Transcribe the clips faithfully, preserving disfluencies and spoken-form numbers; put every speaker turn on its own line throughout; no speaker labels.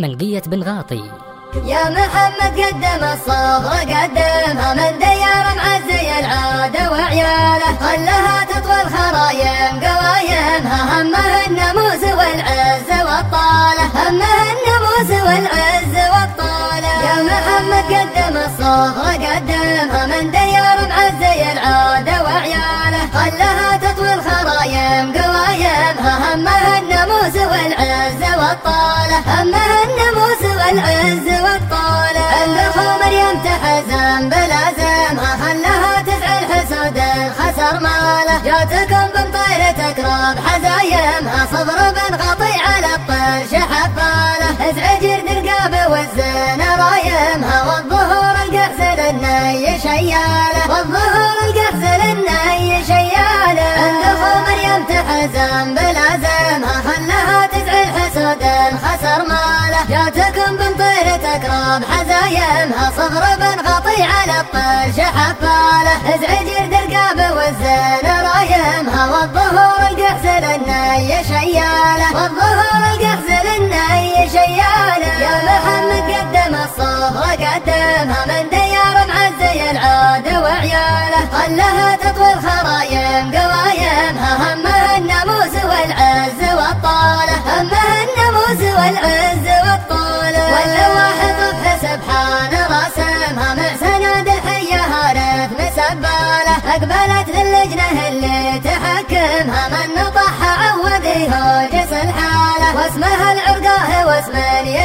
منقية بن غاطي.
يا محمد قدم الصبر قدمها من ديار معزي العادة وعياله، خلها تطوي الخرايم قوايمها، همها الناموس والعز والطالة، همها الناموس والعز والطالة. يا محمد قدم الصبر قدمها من ديار معزي العادة وعياله، خلها تطوي الخرايم قوايمها، همها الناموس والعز والطالة، همها الناموس والعز والطالة. عند اخو مريم تحزن بلازمها، خلها تزعل حسود خسر ماله، جاتكم بمطير تكرب حزايمها، صبر بن غطي على الطير شحب باله، ازعج الرقابة والزين رايمها، والظهور القحز للني شياله، والظهور القحز للني شياله. عند اخو مريم تحزن بلازمها، خلها تزعل حسود خسر ماله، جاتكم بمطير تكرب حزايمها، صبر بن غطي على الطير شحب باله، ازعج الرقابة والزين رايمها، والظهور القحز للني شياله، والظهور القحز للني شياله. يا محمد قدم الصبر قدمها من ديار معزي العادة وعياله، خلها تطوي الخرايم قوايمها، همها الناموس والعز والطالة، همها الناموس والعز والطالة. واللواحظ بسبحان راسمها، مع سناد الحية هارت مسبالة، اقبلت للجنة اللي تحكمها، من نطحها عوده جس الحالة، واسمها العرقاه واسم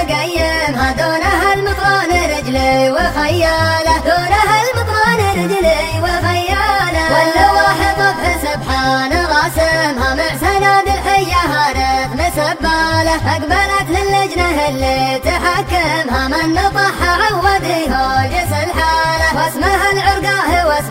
يقيمها، دونها المطران رجلي وخيالة، دونها المطران رجلي وخيالة. واللواحظ بسبحان راسمها، مع سناد الحية هارت مسبالة، اقبلت للجنة اللي تحكمها، من نطحها عوده جس الحالة، واسمها العرقاه واسم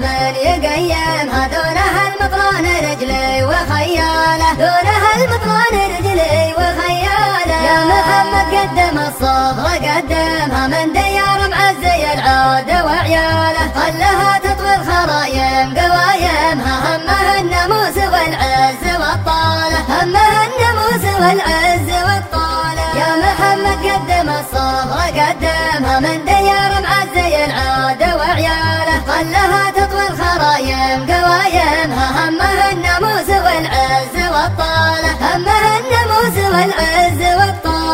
يقيمها، دونها المطران رجلي وخيالة، دونها المطران رجلي وخيالة. يا محمد قدم الصبر قدمها من ديار معزي العادة وعياله، خلها تطوي الخرايم قوايمها، همها الناموس والعز والطالة، همها الناموس والعز والطالة. يا محمد قدم الصبر قدمها من ديار معزي العادة وعياله، خلها تطوي الخرايم قوايمها، همها الناموس والعز والطالة، همها الناموس والعز والطالة.